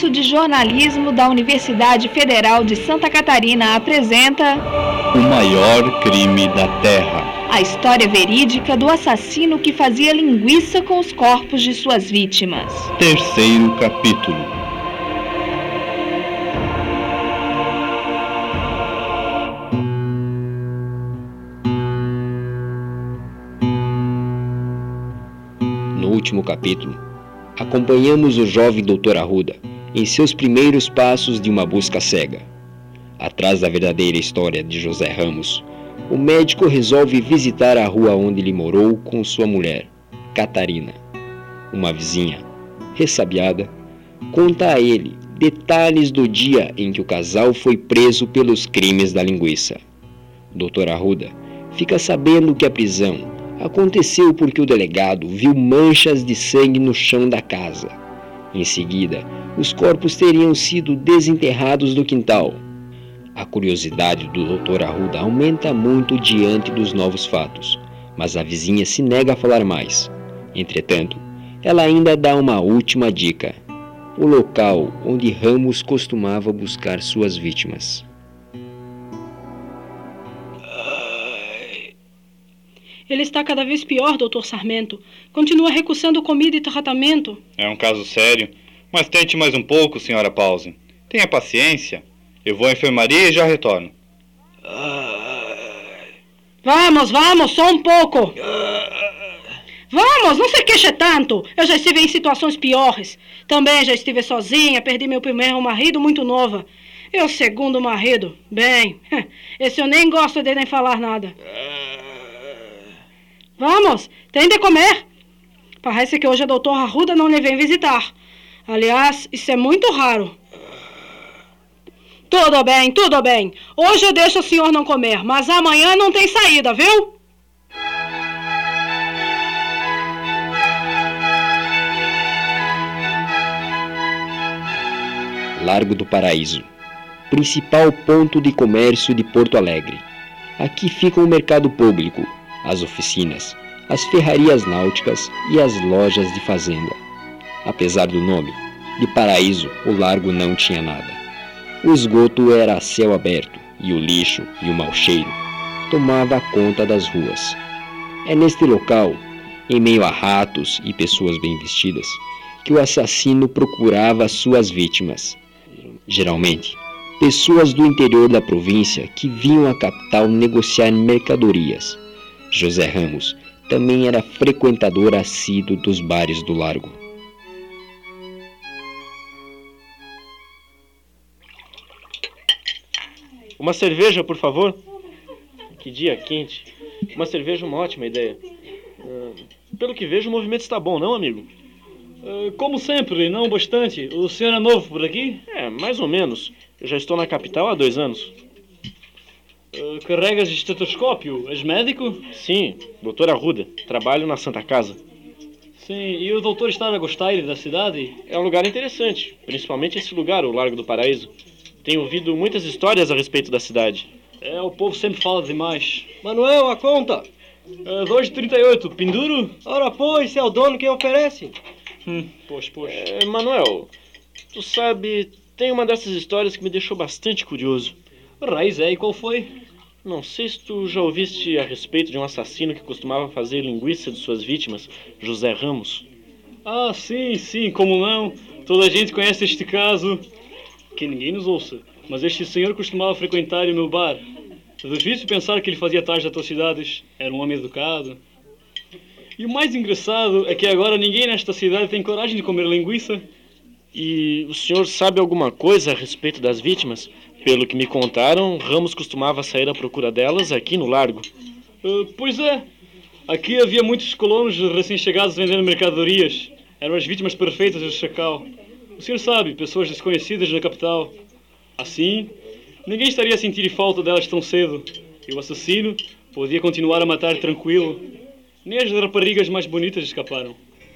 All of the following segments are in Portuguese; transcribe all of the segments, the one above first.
curso de jornalismo da Universidade Federal de Santa Catarina apresenta O Maior Crime da Terra. A história verídica do assassino que fazia linguiça com os corpos de suas vítimas. Terceiro capítulo. No último capítulo, acompanhamos o jovem Dr. Arruda em seus primeiros passos de uma busca cega. Atrás da verdadeira história de José Ramos, o médico resolve visitar a rua onde ele morou com sua mulher, Catarina. Uma vizinha, ressabiada, conta a ele detalhes do dia em que o casal foi preso pelos crimes da linguiça. Dr. Arruda fica sabendo que a prisão aconteceu porque o delegado viu manchas de sangue no chão da casa. Em seguida, os corpos teriam sido desenterrados do quintal. A curiosidade do Dr. Arruda aumenta muito diante dos novos fatos, mas a vizinha se nega a falar mais. Entretanto, ela ainda dá uma última dica: o local onde Ramos costumava buscar suas vítimas. Ele está cada vez pior, Dr. Sarmento. Continua recusando comida e tratamento. É um caso sério, mas tente mais um pouco, Sra. Pause. Tenha paciência. Eu vou à enfermaria e já retorno. Vamos, só um pouco. Vamos, não se queixe tanto. Eu já estive em situações piores. Também já estive sozinha, perdi meu primeiro marido muito nova. E o segundo marido, bem, esse eu nem gosto de nem falar nada. Vamos, tem de comer. Parece que hoje a doutora Arruda não lhe vem visitar. Aliás, isso é muito raro. Tudo bem. Hoje eu deixo o senhor não comer, mas amanhã não tem saída, viu? Largo do Paraíso, principal ponto de comércio de Porto Alegre. Aqui fica o mercado público, as oficinas, as ferrarias náuticas e as lojas de fazenda. Apesar do nome, de paraíso, o largo não tinha nada. O esgoto era a céu aberto e o lixo e o mau cheiro tomava conta das ruas. É neste local, em meio a ratos e pessoas bem vestidas, que o assassino procurava suas vítimas. Geralmente, pessoas do interior da província que vinham à capital negociar mercadorias. José Ramos também era frequentador assíduo dos bares do largo. Uma cerveja, por favor. Que dia quente. Uma cerveja é uma ótima ideia. Pelo que vejo, o movimento está bom, não, amigo? Como sempre, não bastante. O senhor é novo por aqui? Mais ou menos. Eu já estou na capital há 2 anos. Carregas de estetoscópio? És médico? Sim, Dr. Arruda. Trabalho na Santa Casa. Sim, e o doutor está a gostar da cidade? É um lugar interessante, principalmente esse lugar, o Largo do Paraíso. Tenho ouvido muitas histórias a respeito da cidade. O povo sempre fala demais. Manuel, a conta? 2,38, penduro? Ora, pois, é o dono quem oferece. Pois. Manuel, tu sabe, tem uma dessas histórias que me deixou bastante curioso. Raiz, e qual foi? Não sei se tu já ouviste a respeito de um assassino que costumava fazer linguiça de suas vítimas, José Ramos. Ah, sim, como não? Toda a gente conhece este caso. Que ninguém nos ouça, mas este senhor costumava frequentar o meu bar. É difícil pensar que ele fazia tais atrocidades. Era um homem educado. E o mais engraçado é que agora ninguém nesta cidade tem coragem de comer linguiça. E o senhor sabe alguma coisa a respeito das vítimas? Pelo que me contaram, Ramos costumava sair à procura delas aqui no largo. Pois é. Aqui havia muitos colonos recém-chegados vendendo mercadorias. Eram as vítimas perfeitas do chacal. O senhor sabe, pessoas desconhecidas da capital. Assim, ninguém estaria a sentir falta delas tão cedo. E o assassino podia continuar a matar tranquilo. Nem as raparigas mais bonitas escaparam.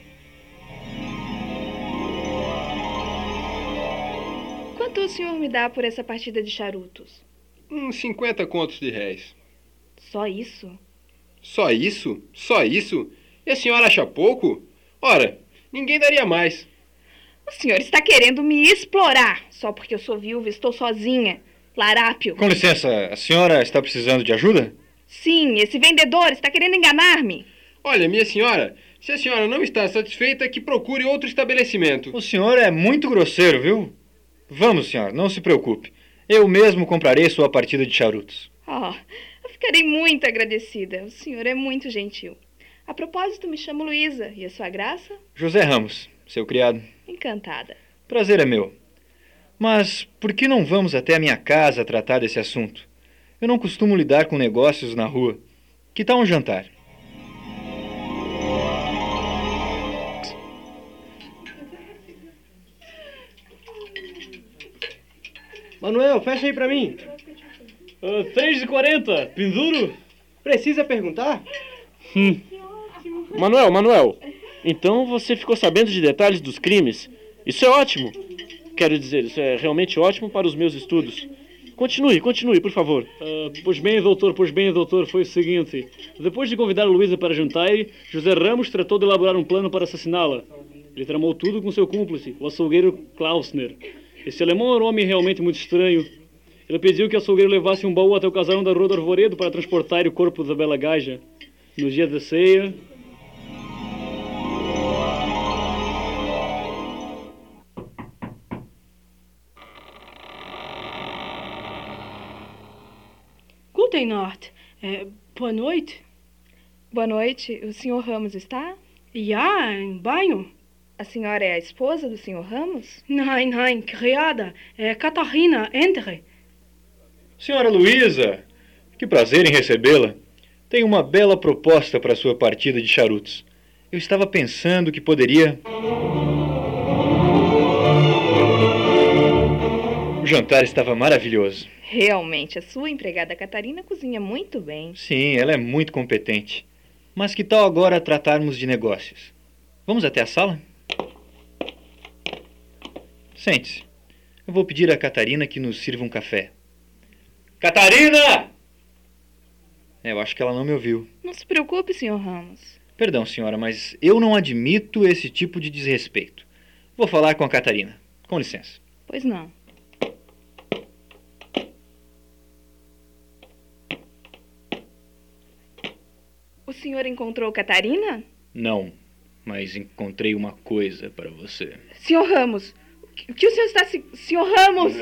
Quanto o senhor me dá por essa partida de charutos? 50 contos de réis. Só isso? Só isso? Só isso? E a senhora acha pouco? Ora, ninguém daria mais. O O senhor está querendo me explorar, só porque eu sou viúva e estou sozinha. Larápio. Com licença, a senhora está precisando de ajuda? Sim, esse vendedor está querendo enganar-me. Olha, minha senhora, se a senhora não está satisfeita, que procure outro estabelecimento. O senhor é muito grosseiro, viu? Vamos, senhora, não se preocupe. Eu mesmo comprarei sua partida de charutos. Oh, eu ficarei muito agradecida. O senhor é muito gentil. A propósito, me chamo Luísa. E a sua graça? José Ramos, seu criado. Encantada. Prazer é meu. Mas por que não vamos até a minha casa tratar desse assunto? Eu não costumo lidar com negócios na rua. Que tal um jantar? Manuel, fecha aí pra mim. 3,40. Penduro? Precisa perguntar? Manuel, então você ficou sabendo de detalhes dos crimes? Isso é ótimo. Quero dizer, isso é realmente ótimo para os meus estudos. Continue, por favor. Pois bem, doutor, foi o seguinte. Depois de convidar a Luísa para jantar, José Ramos tratou de elaborar um plano para assassiná-la. Ele tramou tudo com seu cúmplice, o açougueiro Klausner. Esse alemão era um homem realmente muito estranho. Ele pediu que o açougueiro levasse um baú até o casarão da Rua do Arvoredo para transportar o corpo da bela gaja. No dia da ceia... Guten Nacht. Boa noite. Boa noite. O senhor Ramos está? Ja, em banho. A senhora é a esposa do senhor Ramos? Nein, criada. É Catarina, entre. Senhora Luísa, que prazer em recebê-la. Tenho uma bela proposta para sua partida de charutos. Eu estava pensando que poderia... O jantar estava maravilhoso. Realmente, a sua empregada Catarina cozinha muito bem. Sim, ela é muito competente. Mas que tal agora tratarmos de negócios? Vamos até a sala? Sente-se. Eu vou pedir a Catarina que nos sirva um café. Catarina! Eu acho que ela não me ouviu. Não se preocupe, senhor Ramos. Perdão, senhora, mas eu não admito esse tipo de desrespeito. Vou falar com a Catarina. Com licença. Pois não. O senhor encontrou Catarina? Não, mas encontrei uma coisa para você. Senhor Ramos, o que o senhor está... Senhor Ramos!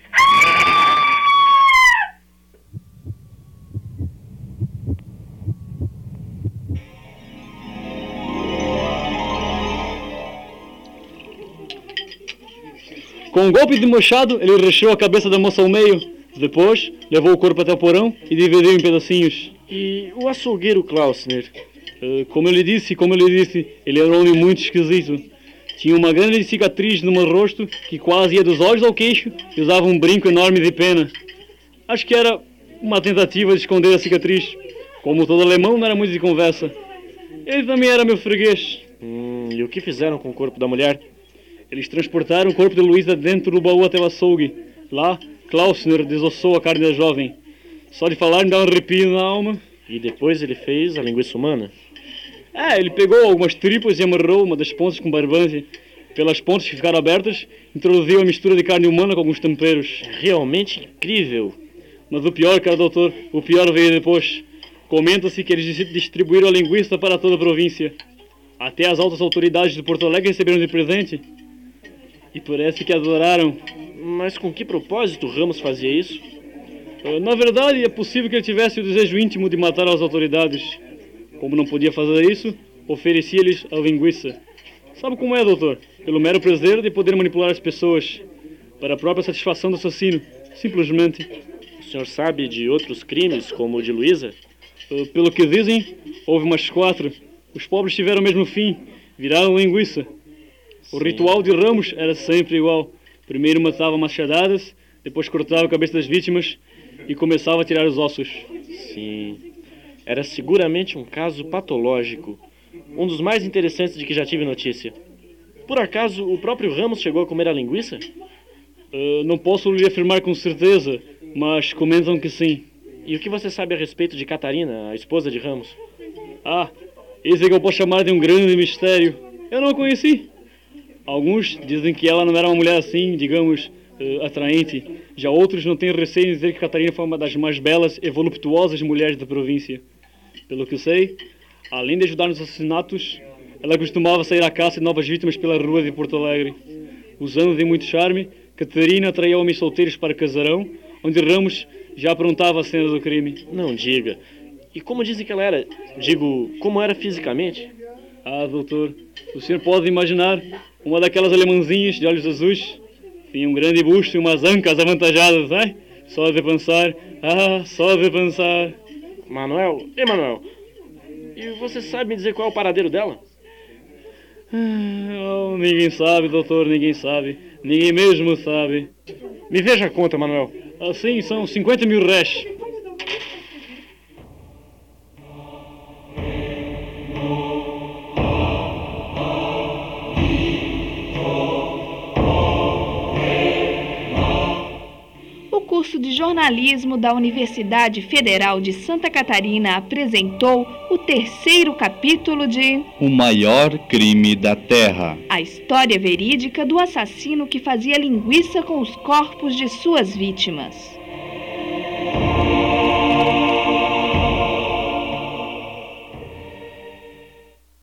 Com um golpe de machado, ele recheou a cabeça da moça ao meio. Depois, levou o corpo até o porão e dividiu em pedacinhos. E o açougueiro Klausner? Como eu lhe disse, ele era um homem muito esquisito. Tinha uma grande cicatriz no meu rosto que quase ia dos olhos ao queixo e usava um brinco enorme de pena. Acho que era uma tentativa de esconder a cicatriz. Como todo alemão, não era muito de conversa. Ele também era meu freguês. E o que fizeram com o corpo da mulher? Eles transportaram o corpo de Luísa dentro do baú até o açougue. Lá, Klausner desossou a carne da jovem. Só de falar me dá um arrepio na alma. E depois ele fez a linguiça humana? Ele pegou algumas tripas e amarrou uma das pontas com barbante. Pelas pontas que ficaram abertas, introduziu a mistura de carne humana com alguns temperos. Realmente incrível. Mas o pior, cara doutor, o pior veio depois. Comenta-se que eles distribuíram a linguiça para toda a província. Até as altas autoridades de Porto Alegre receberam de presente. E parece que adoraram. Mas com que propósito Ramos fazia isso? Na verdade, é possível que ele tivesse o desejo íntimo de matar as autoridades. Como não podia fazer isso, oferecia-lhes a linguiça. Sabe como é, doutor? Pelo mero prazer de poder manipular as pessoas. Para a própria satisfação do assassino. Simplesmente. O senhor sabe de outros crimes, como o de Luísa? Pelo que dizem, houve umas 4. Os pobres tiveram o mesmo fim. Viraram linguiça. O ritual de Ramos era sempre igual. Primeiro matava machadadas, depois cortava a cabeça das vítimas e começava a tirar os ossos. Sim. Era seguramente um caso patológico. Um dos mais interessantes de que já tive notícia. Por acaso, o próprio Ramos chegou a comer a linguiça? Não posso lhe afirmar com certeza, mas comentam que sim. E o que você sabe a respeito de Catarina, a esposa de Ramos? Esse é que eu posso chamar de um grande mistério. Eu não a conheci. Alguns dizem que ela não era uma mulher assim, digamos, atraente. Já outros não têm receio em dizer que Catarina foi uma das mais belas e voluptuosas mulheres da província. Pelo que eu sei, além de ajudar nos assassinatos, ela costumava sair à caça de novas vítimas pela rua de Porto Alegre. Usando de muito charme, Catarina atraía homens solteiros para casarão, onde Ramos já aprontava a cena do crime. Não diga. E como dizem que ela era? Digo, como era fisicamente? Ah, doutor, o senhor pode imaginar uma daquelas alemãzinhas de olhos azuis? Tinha um grande busto e umas ancas avantajadas, hein? Só de pensar, só de pensar. Manuel, e você sabe me dizer qual é o paradeiro dela? Ninguém sabe, doutor, ninguém sabe. Ninguém mesmo sabe. Me veja a conta, Manuel. Assim, são 50 mil réis. O curso de jornalismo da Universidade Federal de Santa Catarina apresentou o terceiro capítulo de O Maior Crime da Terra. A história verídica do assassino que fazia linguiça com os corpos de suas vítimas.